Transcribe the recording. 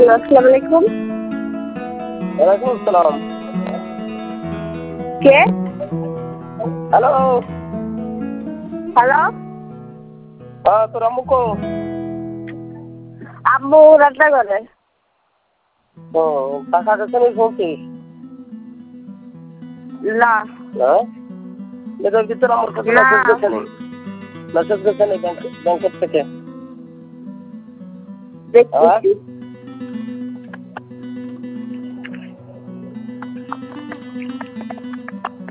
Hello, আসসালামু আলাইকুম। ওয়ালাইকুম আসসালাম। কে? হ্যালো। হ্যালো, তোর আম্মু কো? আম্মু রান্না করে। ও টাকা কাছে নেই শুনছিস? না, হ্যাঁ, এদের ভিতরে আমার কাছে না। মেসেজ গেছে নেই, মেসেজ গেছে নেই ব্যাংকের থেকে। হ্যাঁ, দেখতেছি।